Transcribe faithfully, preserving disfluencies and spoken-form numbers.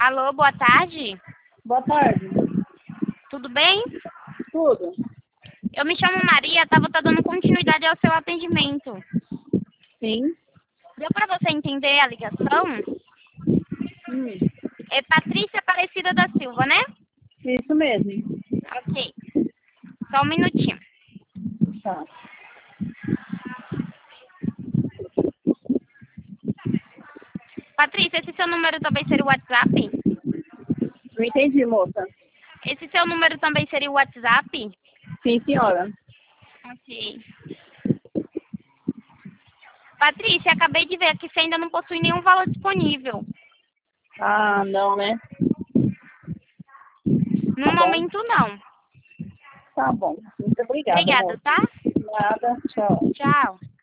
Alô, boa tarde. Boa tarde. Tudo bem? Tudo? Eu me chamo Maria, estava tá dando continuidade ao seu atendimento. Sim. Deu para você entender a ligação? Hum. É Patrícia Aparecida da Silva, né? Isso mesmo. Ok. Só um minutinho. Tá. Patrícia, esse seu número também seria o WhatsApp? Não entendi, moça. Esse seu número também seria o WhatsApp? Sim, senhora. Ok. Patrícia, acabei de ver aqui, você ainda não possui nenhum valor disponível. Ah, não, né? No Tá bom. momento, não. Tá bom. Muito obrigada, Obrigada, moça. tá? Nada. Tchau. Tchau.